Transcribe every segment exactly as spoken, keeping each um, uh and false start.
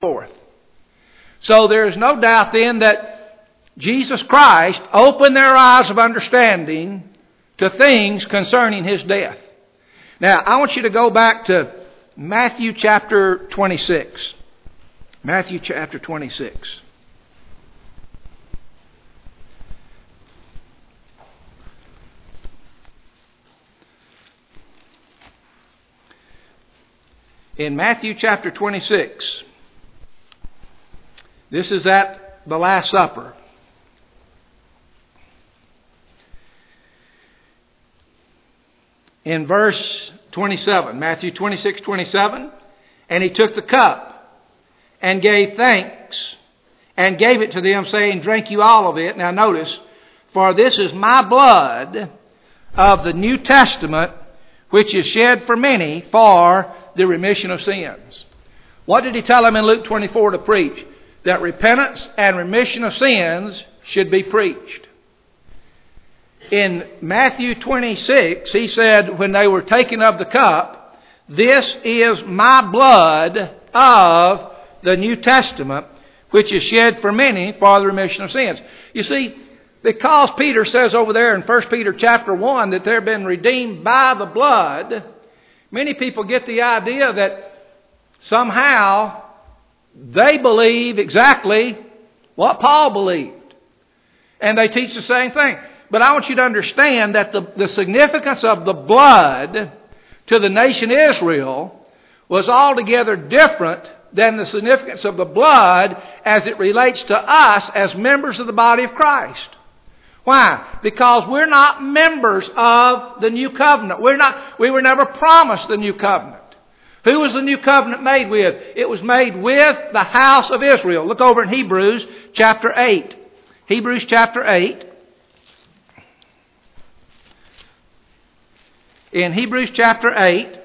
forth. So there is no doubt then that Jesus Christ opened their eyes of understanding to things concerning His death. Now, I want you to go back to Matthew chapter twenty-six. Matthew chapter twenty-six. In Matthew chapter twenty-six, this is at the Last Supper. In verse twenty-seven, Matthew twenty-six, twenty-seven, and He took the cup and gave thanks and gave it to them, saying, drink you all of it. Now notice, for this is my blood of the New Testament, which is shed for many for the remission of sins. What did He tell them in Luke twenty-four to preach? That repentance and remission of sins should be preached. In Matthew twenty-six, He said, when they were taking of the cup, this is my blood of the New Testament, which is shed for many for the remission of sins. You see, because Peter says over there in First Peter chapter one that they've been redeemed by the blood, many people get the idea that somehow they believe exactly what Paul believed. And they teach the same thing. But I want you to understand that the, the significance of the blood to the nation Israel was altogether different than the significance of the blood as it relates to us as members of the body of Christ. Why? Because we're not members of the new covenant. We're not, we were never promised the new covenant. Who was the new covenant made with? It was made with the house of Israel. Look over in Hebrews chapter eight. Hebrews chapter eight. In Hebrews chapter eight,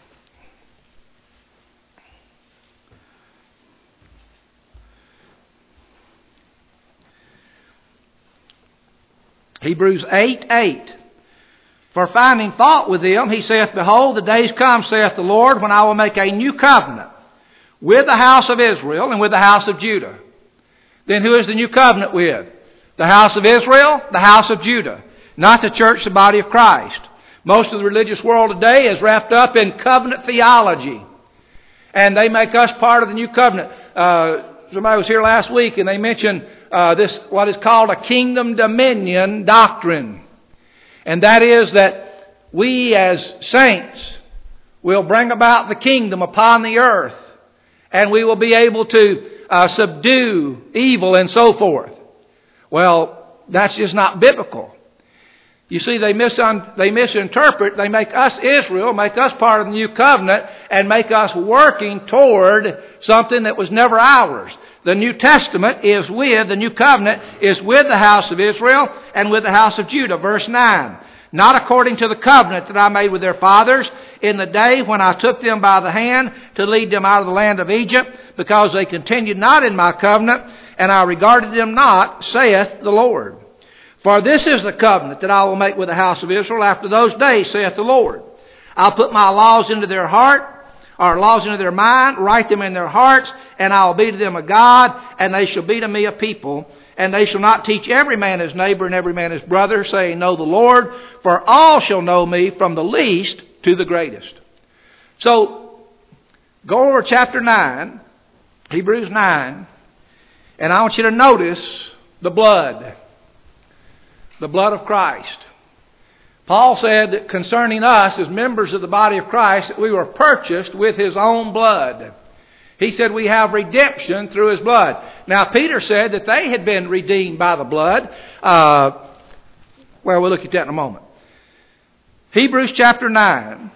Hebrews eight, eight. For finding fault with them, he saith, behold, the days come, saith the Lord, when I will make a new covenant with the house of Israel and with the house of Judah. Then who is the new covenant with? The house of Israel, the house of Judah. Not the church, the body of Christ. Most of the religious world today is wrapped up in covenant theology. And they make us part of the new covenant. Uh, somebody was here last week and they mentioned uh, this, what is called a kingdom dominion doctrine. And that is that we as saints will bring about the kingdom upon the earth. And we will be able to uh, subdue evil and so forth. Well, that's just not biblical. You see, they, misun- they misinterpret. They make us Israel, make us part of the new covenant, and make us working toward something that was never ours. The New Testament is with, the new covenant is with the house of Israel and with the house of Judah. Verse nine. Not according to the covenant that I made with their fathers in the day when I took them by the hand to lead them out of the land of Egypt, because they continued not in my covenant, and I regarded them not, saith the Lord. For this is the covenant that I will make with the house of Israel after those days, saith the Lord. I'll put my laws into their heart, or laws into their mind, write them in their hearts, and I will be to them a God, and they shall be to me a people. And they shall not teach every man his neighbor and every man his brother, saying, know the Lord, for all shall know me, from the least to the greatest. So, go over chapter nine, Hebrews nine, and I want you to notice the blood. The blood of Christ. Paul said that concerning us as members of the body of Christ, that we were purchased with His own blood. He said we have redemption through His blood. Now, Peter said that they had been redeemed by the blood. Uh, well, we'll look at that in a moment. Hebrews chapter nine,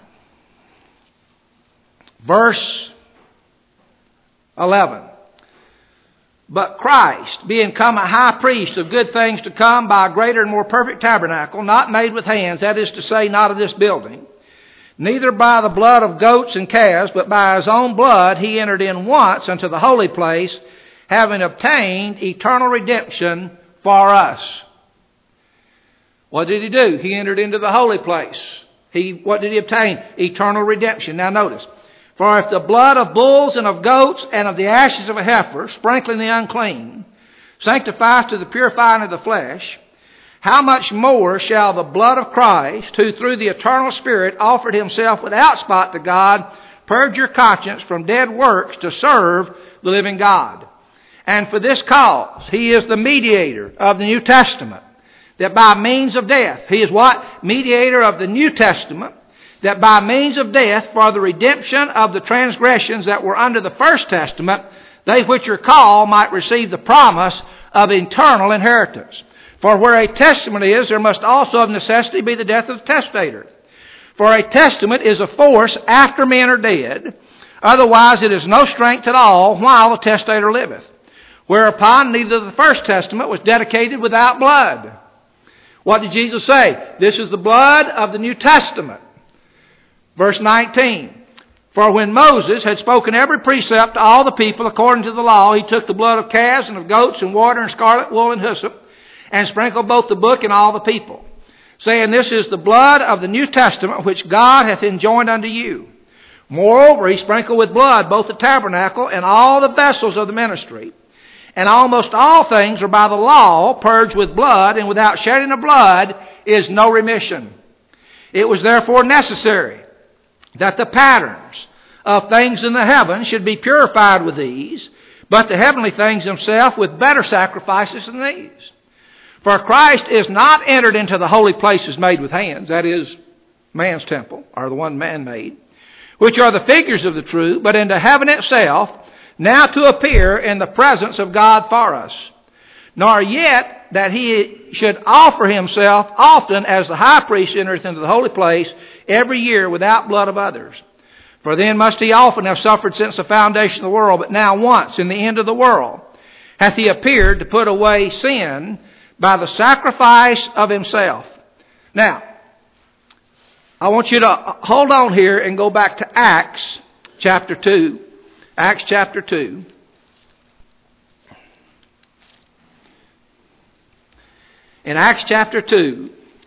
verse eleven. But Christ, being come a high priest of good things to come by a greater and more perfect tabernacle, not made with hands, that is to say, not of this building, neither by the blood of goats and calves, but by His own blood He entered in once unto the holy place, having obtained eternal redemption for us. What did He do? He entered into the holy place. He, what did He obtain? Eternal redemption. Now notice, For if the blood of bulls and of goats and of the ashes of a heifer, sprinkling the unclean, sanctifies to the purifying of the flesh, how much more shall the blood of Christ, who through the eternal Spirit offered himself without spot to God, purge your conscience from dead works to serve the living God? And for this cause, he is the mediator of the New Testament, that by means of death, he is what? Mediator of the New Testament, that by means of death, for the redemption of the transgressions that were under the first testament, they which are called might receive the promise of eternal inheritance. For where a testament is, there must also of necessity be the death of the testator. For a testament is a force after men are dead, otherwise it is no strength at all while the testator liveth. Whereupon neither the first testament was dedicated without blood. What did Jesus say? This is the blood of the New Testament. Verse nineteen. For when Moses had spoken every precept to all the people according to the law, he took the blood of calves and of goats and water and scarlet wool and hyssop, and sprinkled both the book and all the people, saying, This is the blood of the New Testament which God hath enjoined unto you. Moreover, he sprinkled with blood both the tabernacle and all the vessels of the ministry. And almost all things are by the law purged with blood, and without shedding of blood is no remission. It was therefore necessary that the patterns of things in the heavens should be purified with these, but the heavenly things themselves with better sacrifices than these. For Christ is not entered into the holy places made with hands, that is, man's temple, or the one man made, which are the figures of the true, but into heaven itself, now to appear in the presence of God for us. Nor yet that he should offer himself often as the high priest entereth into the holy place every year without blood of others. For then must he often have suffered since the foundation of the world, but now once in the end of the world hath he appeared to put away sin by the sacrifice of himself. Now, I want you to hold on here and go back to Acts chapter two. Acts chapter two. In Acts chapter two,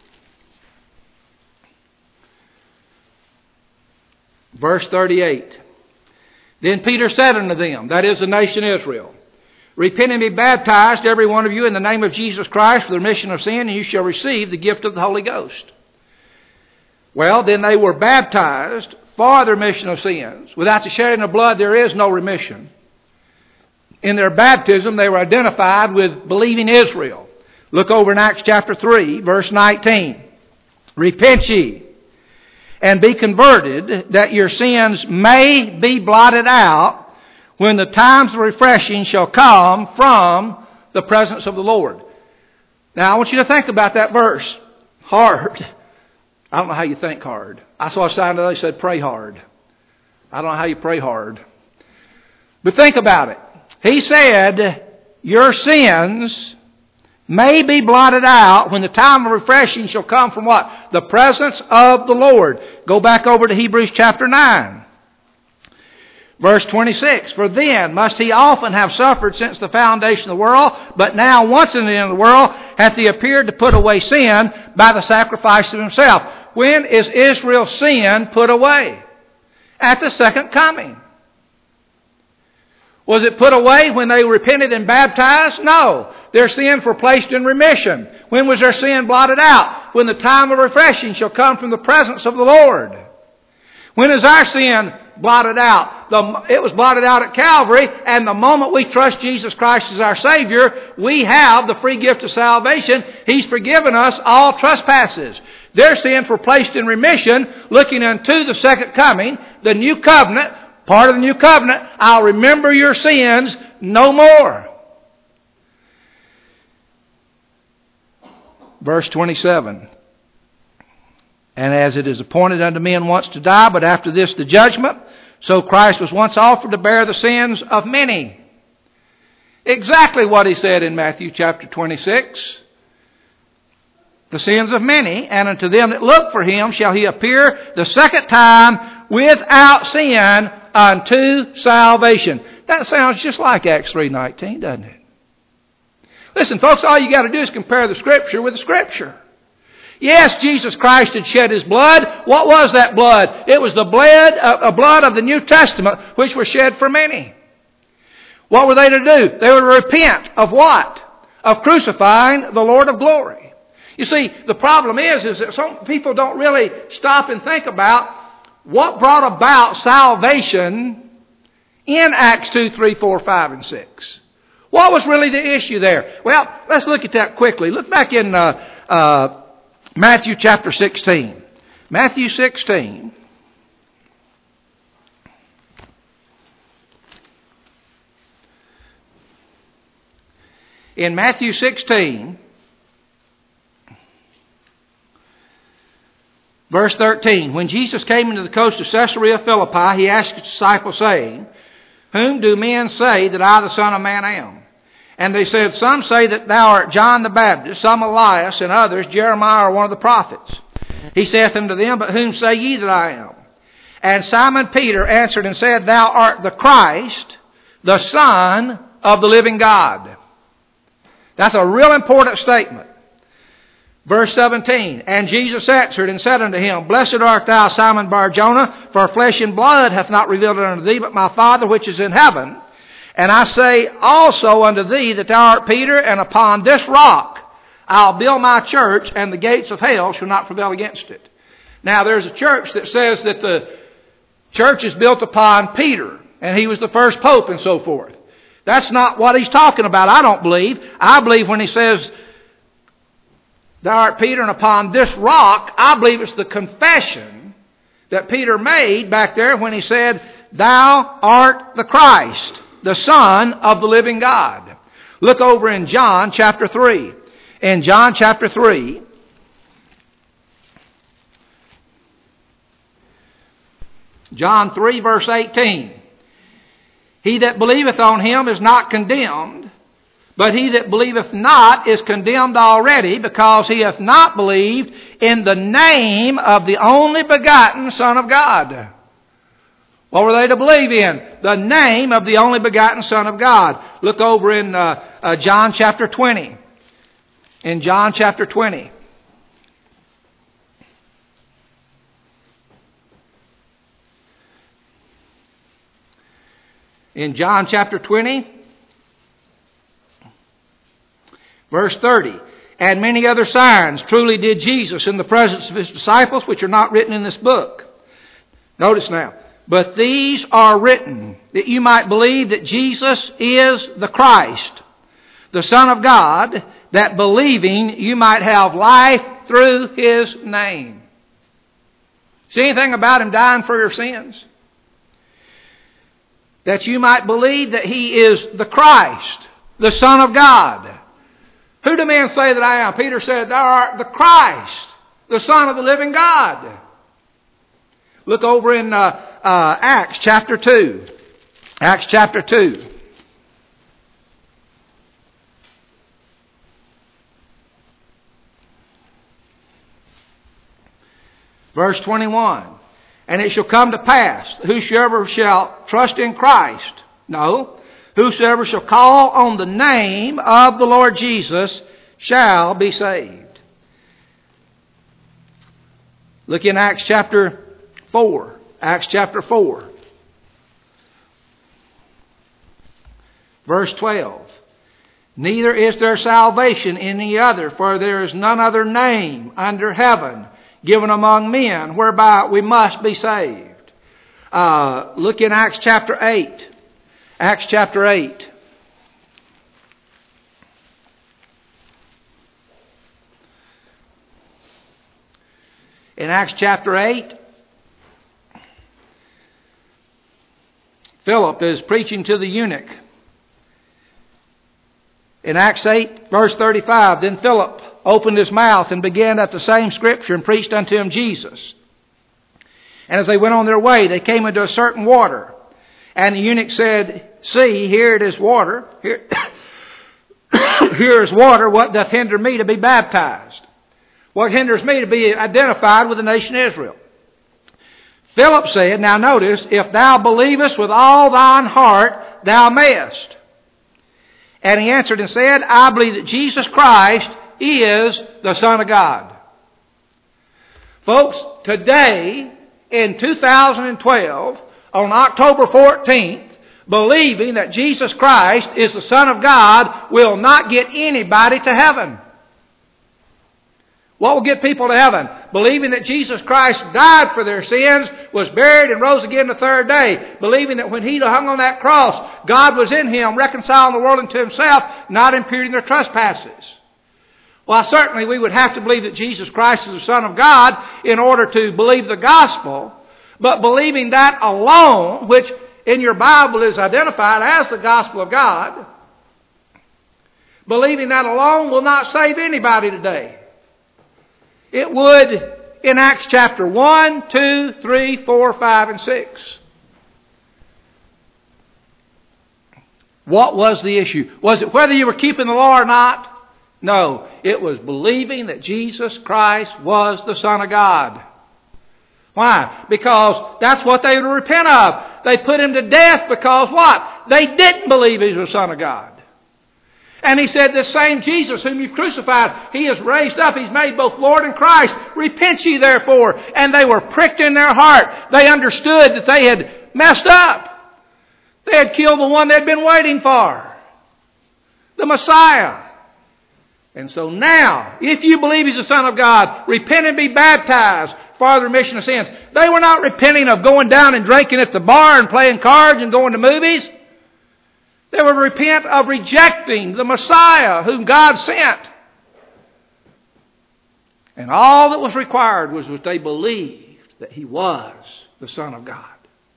verse thirty-eight. Then Peter said unto them, that is the nation Israel, Repent and be baptized, every one of you, in the name of Jesus Christ for the remission of sin, and you shall receive the gift of the Holy Ghost. Well, then they were baptized for the remission of sins. Without the shedding of blood, there is no remission. In their baptism, they were identified with believing Israel. Look over in Acts chapter three, verse nineteen. Repent ye, and be converted, that your sins may be blotted out, when the times of refreshing shall come from the presence of the Lord. Now, I want you to think about that verse. Hard. I don't know how you think hard. I saw a sign today that said pray hard. I don't know how you pray hard. But think about it. He said, your sins may be blotted out when the time of refreshing shall come from what? The presence of the Lord. Go back over to Hebrews chapter nine. Verse twenty-six, For then must he often have suffered since the foundation of the world, but now once in the end of the world hath he appeared to put away sin by the sacrifice of himself. When is Israel's sin put away? At the second coming. Was it put away when they repented and baptized? No. Their sins were placed in remission. When was their sin blotted out? When the time of refreshing shall come from the presence of the Lord. When is our sin blotted out? The, it was blotted out at Calvary, and the moment we trust Jesus Christ as our Savior, we have the free gift of salvation. He's forgiven us all trespasses. Their sins were placed in remission, looking unto the second coming, the new covenant, part of the new covenant. I'll remember your sins no more. Verse twenty-seven. And as it is appointed unto men once to die, but after this the judgment, so Christ was once offered to bear the sins of many. Exactly what he said in Matthew chapter twenty-six. The sins of many, and unto them that look for him shall he appear the second time without sin unto salvation. That sounds just like Acts three nineteen, doesn't it? Listen, folks, all you got to do is compare the Scripture with the Scripture. Yes, Jesus Christ had shed His blood. What was that blood? It was the blood, uh, blood of the New Testament, which was shed for many. What were they to do? They were to repent of what? Of crucifying the Lord of glory. You see, the problem is, is that some people don't really stop and think about what brought about salvation in Acts two, three, four, five, and six. What was really the issue there? Well, let's look at that quickly. Look back in uh, uh, Matthew chapter sixteen. Matthew sixteen. In Matthew sixteen, verse thirteen, when Jesus came into the coast of Caesarea Philippi, He asked His disciples, saying, Whom do men say that I, the Son of Man, am? And they said, Some say that thou art John the Baptist, some Elias, and others Jeremiah or one of the prophets. He saith unto them, But whom say ye that I am? And Simon Peter answered and said, Thou art the Christ, the Son of the living God. That's a real important statement. Verse seventeen, And Jesus answered and said unto him, Blessed art thou, Simon Bar-Jonah, for flesh and blood hath not revealed it unto thee, but my Father which is in heaven. And I say also unto thee that thou art Peter, and upon this rock I'll build my church, and the gates of hell shall not prevail against it. Now there's a church that says that the church is built upon Peter, and he was the first pope and so forth. That's not what he's talking about, I don't believe. I believe when he says, Thou art Peter, and upon this rock, I believe it's the confession that Peter made back there when he said, Thou art the Christ, the Son of the living God. Look over in John chapter three. In John chapter three, John three verse eighteen. He that believeth on Him is not condemned, but he that believeth not is condemned already, because he hath not believed in the name of the only begotten Son of God. What were they to believe in? The name of the only begotten Son of God. Look over in uh, uh, John chapter twenty. In John chapter twenty. In John chapter twenty, verse thirty, And many other signs truly did Jesus in the presence of His disciples, which are not written in this book. Notice now, But these are written, that you might believe that Jesus is the Christ, the Son of God, that believing you might have life through His name. See anything about Him dying for your sins? That you might believe that He is the Christ, the Son of God. Who do men say that I am? Peter said, Thou art the Christ, the Son of the living God. Look over in uh, uh, Acts chapter two. Acts chapter two. Verse twenty-one. And it shall come to pass, whosoever shall trust in Christ, no, whosoever shall call on the name of the Lord Jesus shall be saved. Look in Acts chapter four. Acts chapter four. Verse twelve. Neither is there salvation in any other, for there is none other name under heaven given among men whereby we must be saved. Uh, look in Acts chapter eight. Acts chapter eight. In Acts chapter eight, Philip is preaching to the eunuch. In Acts eight, verse thirty-five, Then Philip opened his mouth and began at the same scripture and preached unto him Jesus. And as they went on their way, they came into a certain water. And the eunuch said, See, here it is water. Here, here is water. What doth hinder me to be baptized? What hinders me to be identified with the nation of Israel? Philip said, now notice, If thou believest with all thine heart, thou mayest. And he answered and said, I believe that Jesus Christ is the Son of God. Folks, today in two thousand twelve, on October fourteenth, believing that Jesus Christ is the Son of God will not get anybody to heaven. What will get people to heaven? Believing that Jesus Christ died for their sins, was buried, and rose again the third day. Believing that when He hung on that cross, God was in Him, reconciling the world unto Himself, not imputing their trespasses. Well, certainly we would have to believe that Jesus Christ is the Son of God in order to believe the gospel. But believing that alone, which in your Bible is identified as the gospel of God, believing that alone will not save anybody today. It would in Acts chapter one, two, three, four, five, and six. What was the issue? Was it whether you were keeping the law or not? No, it was believing that Jesus Christ was the Son of God. Why? Because that's what they would repent of. They put Him to death because what? They didn't believe He was the Son of God. And He said, this same Jesus whom you've crucified, He is raised up. He's made both Lord and Christ. Repent ye therefore. And they were pricked in their heart. They understood that they had messed up. They had killed the one they'd been waiting for. The Messiah. And so now, if you believe He's the Son of God, repent and be baptized for the remission of sins. They were not repenting of going down and drinking at the bar and playing cards and going to movies. They would repent of rejecting the Messiah whom God sent. And all that was required was that they believed that He was the Son of God.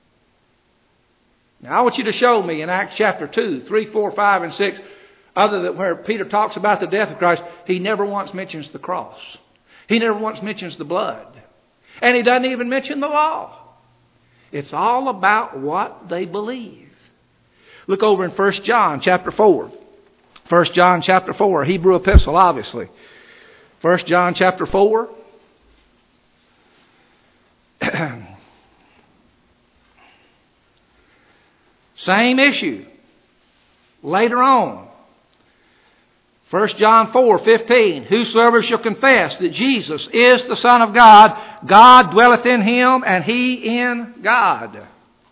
Now I want you to show me in Acts chapter two, three, four, five, and six, other than where Peter talks about the death of Christ, he never once mentions the cross. He never once mentions the blood. And he doesn't even mention the law. It's all about what they believe. Look over in First John chapter four. First John chapter four, a Hebrew epistle, obviously. First John chapter four. Same issue. Later on. First John four fifteen. Whosoever shall confess that Jesus is the Son of God, God dwelleth in him, and he in God.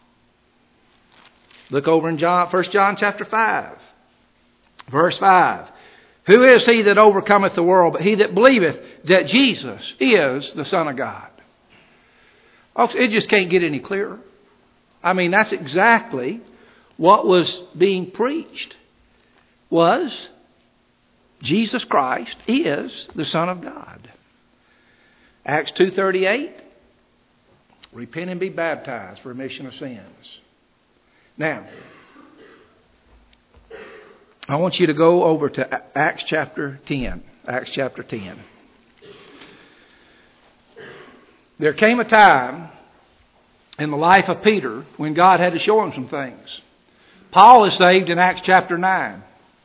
Look over in John, First John chapter five, verse five. Who is he that overcometh the world, but he that believeth that Jesus is the Son of God? Folks, it just can't get any clearer. I mean, that's exactly what was being preached. Was Jesus Christ is the Son of God. Acts two thirty-eight. Repent and be baptized for remission of sins. Now, I want you to go over to Acts chapter ten. Acts chapter ten. There came a time in the life of Peter when God had to show him some things. Paul is saved in Acts chapter nine.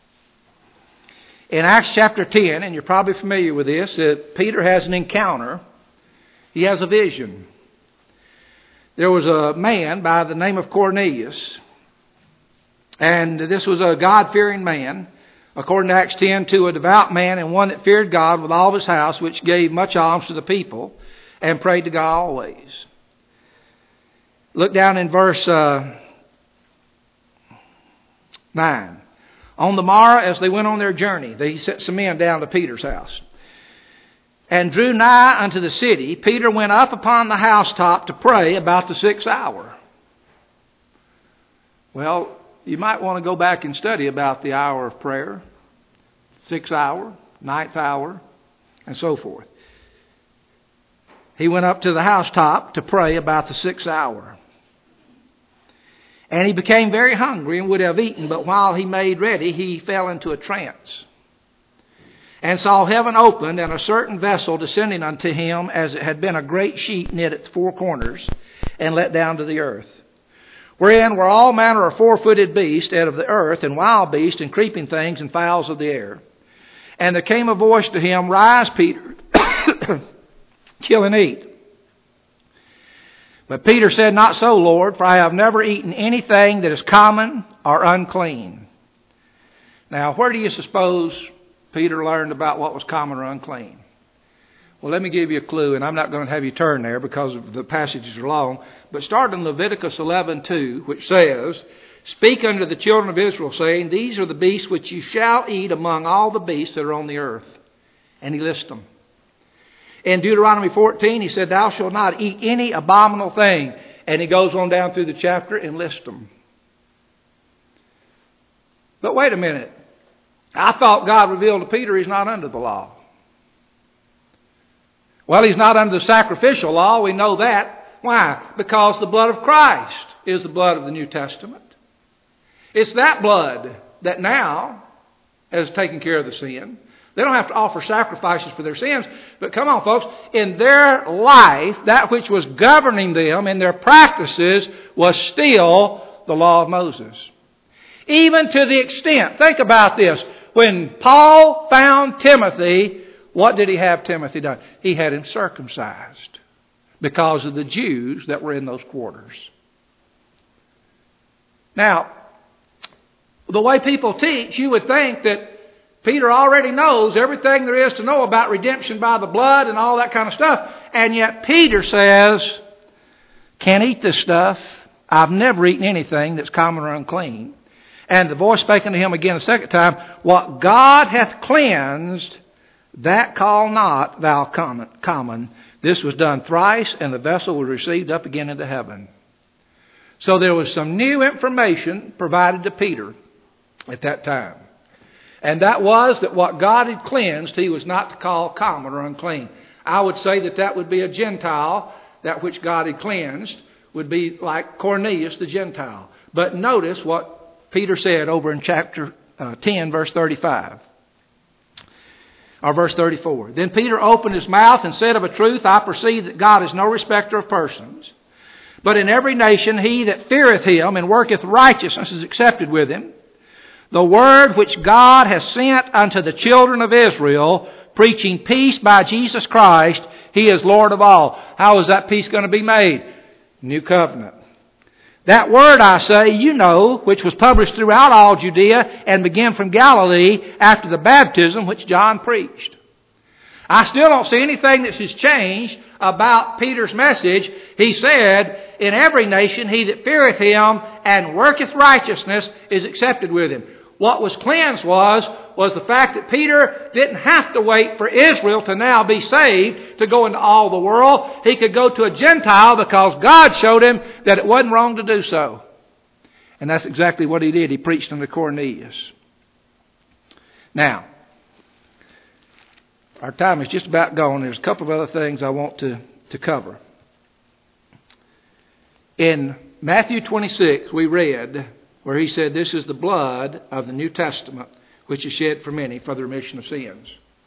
In Acts chapter ten, and you're probably familiar with this, that Peter has an encounter. He has a vision. There was a man by the name of Cornelius. And this was a God-fearing man, according to Acts ten, to a devout man and one that feared God with all of his house, which gave much alms to the people and prayed to God always. Look down in verse uh, nine. On the morrow, as they went on their journey, they sent some men down to Peter's house. And drew nigh unto the city, Peter went up upon the housetop to pray about the sixth hour. Well, you might want to go back and study about the hour of prayer, sixth hour, ninth hour, and so forth. He went up to the housetop to pray about the sixth hour. And he became very hungry and would have eaten, but while he made ready, he fell into a trance. And saw heaven opened, and a certain vessel descending unto him, as it had been a great sheet knit at the four corners, and let down to the earth. Wherein were all manner of four-footed beasts out of the earth, and wild beasts, and creeping things, and fowls of the air. And there came a voice to him, Rise, Peter, kill and eat. But Peter said, Not so, Lord, for I have never eaten anything that is common or unclean. Now, where do you suppose Peter learned about what was common or unclean? Well, let me give you a clue, and I'm not going to have you turn there because the passages are long. But start in Leviticus eleven two, which says, "Speak unto the children of Israel, saying, These are the beasts which you shall eat among all the beasts that are on the earth." And he lists them. In Deuteronomy fourteen, he said, "Thou shalt not eat any abominable thing." And he goes on down through the chapter and lists them. But wait a minute. I thought God revealed to Peter he's not under the law. Well, he's not under the sacrificial law. We know that. Why? Because the blood of Christ is the blood of the New Testament. It's that blood that now has taken care of the sin. They don't have to offer sacrifices for their sins. But come on, folks. In their life, that which was governing them in their practices was still the law of Moses. Even to the extent, think about this. When Paul found Timothy, what did he have Timothy done? He had him circumcised because of the Jews that were in those quarters. Now, the way people teach, you would think that Peter already knows everything there is to know about redemption by the blood and all that kind of stuff. And yet Peter says, can't eat this stuff. I've never eaten anything that's common or unclean. And the voice spake unto him again a second time, What God hath cleansed, that call not thou common. This was done thrice, and the vessel was received up again into heaven. So there was some new information provided to Peter at that time. And that was that what God had cleansed, he was not to call common or unclean. I would say that that would be a Gentile. That which God had cleansed would be like Cornelius the Gentile. But notice what Peter said over in chapter uh, ten, verse thirty-five. Or verse thirty-four. Then Peter opened his mouth and said, Of a truth I perceive that God is no respecter of persons. But in every nation he that feareth him and worketh righteousness is accepted with him. The word which God has sent unto the children of Israel, preaching peace by Jesus Christ, he is Lord of all. How is that peace going to be made? New covenant. That word, I say, you know, which was published throughout all Judea and began from Galilee after the baptism which John preached. I still don't see anything that has changed about Peter's message. He said, in every nation he that feareth him and worketh righteousness is accepted with him. What was cleansed was, was the fact that Peter didn't have to wait for Israel to now be saved to go into all the world. He could go to a Gentile because God showed him that it wasn't wrong to do so. And that's exactly what he did. He preached unto Cornelius. Now, our time is just about gone. There's a couple of other things I want to, to cover. In Matthew twenty-six, we read where he said, This is the blood of the New Testament, which is shed for many for the remission of sins.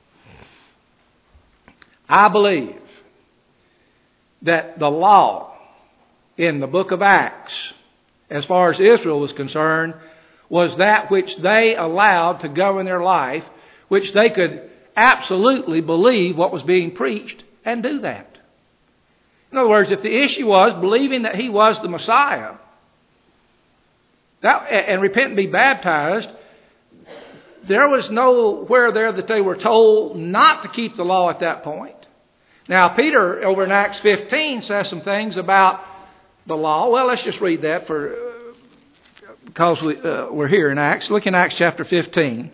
I believe that the law in the book of Acts, as far as Israel was concerned, was that which they allowed to govern their life, which they could absolutely believe what was being preached and do that. In other words, if the issue was believing that he was the Messiah, that, and repent and be baptized, there was nowhere there that they were told not to keep the law at that point. Now, Peter, over in Acts fifteen, says some things about the law. Well, let's just read that for uh, because we, uh, we're here in Acts. Look in Acts chapter fifteen.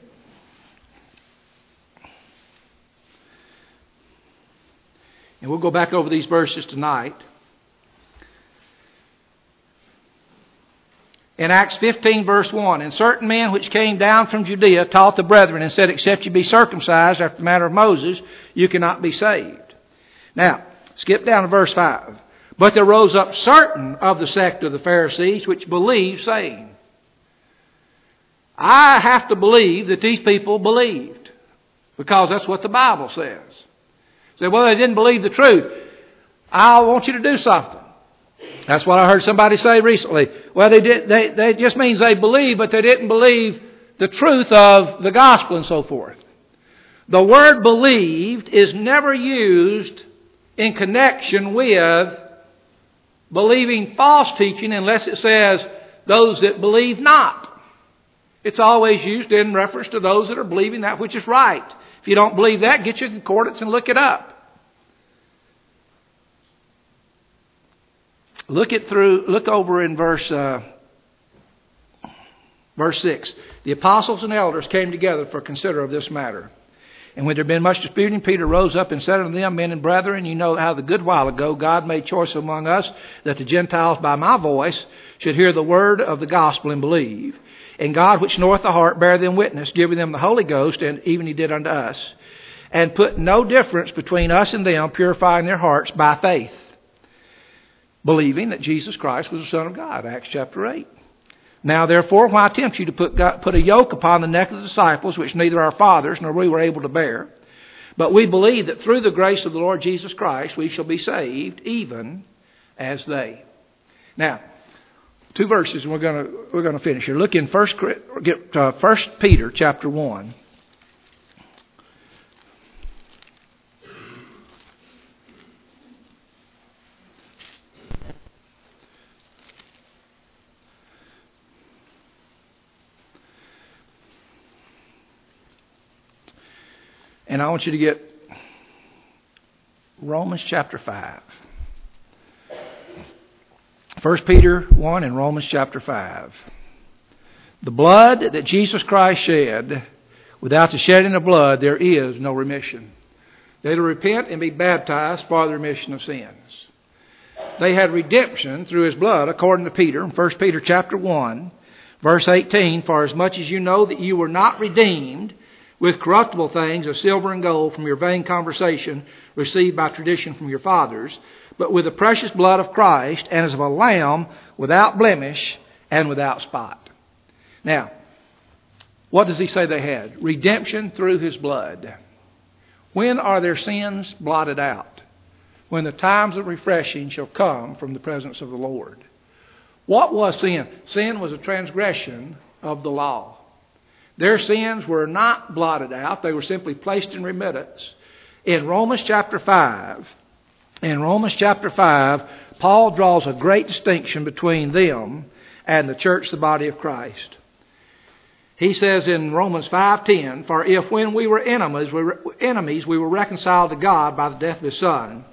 And we'll go back over these verses tonight. In Acts fifteen, verse one, And certain men which came down from Judea taught the brethren and said, Except you be circumcised after the manner of Moses, you cannot be saved. Now, skip down to verse five. But there rose up certain of the sect of the Pharisees which believed, saying, I have to believe that these people believed, because that's what the Bible says. Say, well, they didn't believe the truth. I want you to do something. That's what I heard somebody say recently. Well, they did. They, they just means they believe, but they didn't believe the truth of the gospel and so forth. The word believed is never used in connection with believing false teaching unless it says those that believe not. It's always used in reference to those that are believing that which is right. If you don't believe that, get your concordance and look it up. Look it through. Look over in verse uh, verse six. The apostles and elders came together for consider of this matter. And when there had been much disputing, Peter rose up and said unto them, Men and brethren, you know how the good while ago God made choice among us that the Gentiles by my voice should hear the word of the gospel and believe. And God, which knoweth the heart, bear them witness, giving them the Holy Ghost, and even he did unto us. And put no difference between us and them, purifying their hearts by faith, believing that Jesus Christ was the Son of God. Acts chapter eight. Now therefore, why tempt you to put, God, put a yoke upon the neck of the disciples, which neither our fathers nor we were able to bear? But we believe that through the grace of the Lord Jesus Christ we shall be saved, even as they. Now, two verses, and we're going to we're going to finish here. Look in First get uh, First Peter chapter one. And I want you to get Romans chapter five. First Peter one and Romans chapter five. The blood that Jesus Christ shed, without the shedding of blood, there is no remission. They to repent and be baptized for the remission of sins. They had redemption through his blood, according to Peter, in First Peter chapter one, verse eighteen. For as much as you know that you were not redeemed with corruptible things of silver and gold from your vain conversation received by tradition from your fathers, but with the precious blood of Christ, and as of a lamb without blemish and without spot. Now, what does he say they had? Redemption through his blood. When are their sins blotted out? When the times of refreshing shall come from the presence of the Lord. What was sin? Sin was a transgression of the law. Their sins were not blotted out. They were simply placed in remittance. In Romans chapter five, in Romans chapter five, Paul draws a great distinction between them and the church, the body of Christ. He says in Romans five ten, For if when we were enemies, we were enemies, we were reconciled to God by the death of his Son,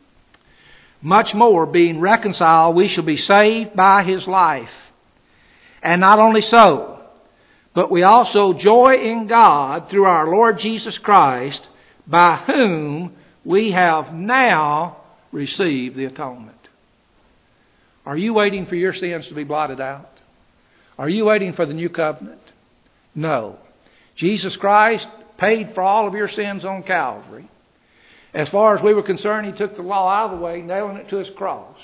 much more being reconciled, we shall be saved by his life. And not only so, but we also joy in God through our Lord Jesus Christ, by whom we have now received the atonement. Are you waiting for your sins to be blotted out? Are you waiting for the new covenant? No. Jesus Christ paid for all of your sins on Calvary. As far as we were concerned, he took the law out of the way, nailing it to his cross.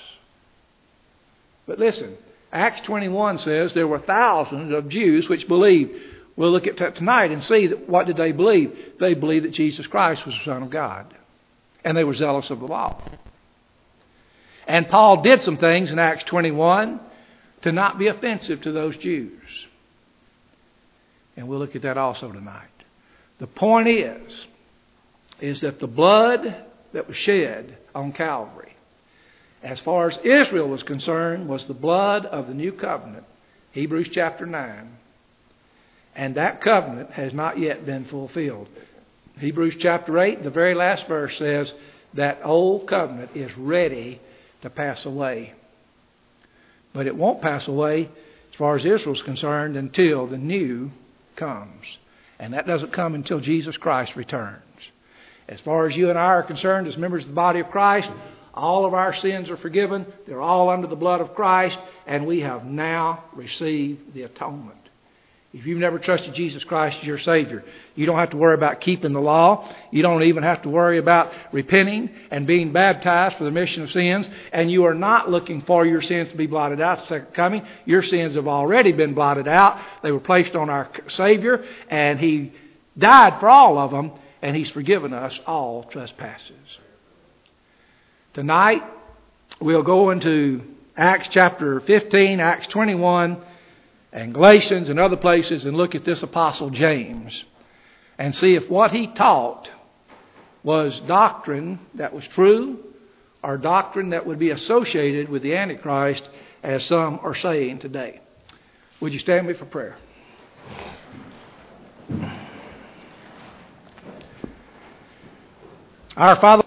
But listen, Acts twenty-one says there were thousands of Jews which believed. We'll look at that tonight and see that what did they believe? They believed that Jesus Christ was the Son of God. And they were zealous of the law. And Paul did some things in Acts twenty-one to not be offensive to those Jews. And we'll look at that also tonight. The point is, is that the blood that was shed on Calvary, as far as Israel was concerned, was the blood of the new covenant. Hebrews chapter nine. And that covenant has not yet been fulfilled. Hebrews chapter eight, the very last verse says that old covenant is ready to pass away. But it won't pass away as far as Israel is concerned until the new comes. And that doesn't come until Jesus Christ returns. As far as you and I are concerned as members of the body of Christ, all of our sins are forgiven. They're all under the blood of Christ. And we have now received the atonement. If you've never trusted Jesus Christ as your Savior, you don't have to worry about keeping the law. You don't even have to worry about repenting and being baptized for the remission of sins. And you are not looking for your sins to be blotted out at the second coming. Your sins have already been blotted out. They were placed on our Savior, and He died for all of them, and He's forgiven us all trespasses. Tonight, we'll go into Acts chapter fifteen, Acts twenty-one, and Galatians and other places, and look at this apostle James and see if what he taught was doctrine that was true or doctrine that would be associated with the Antichrist, as some are saying today. Would you stand with me for prayer? Our Father,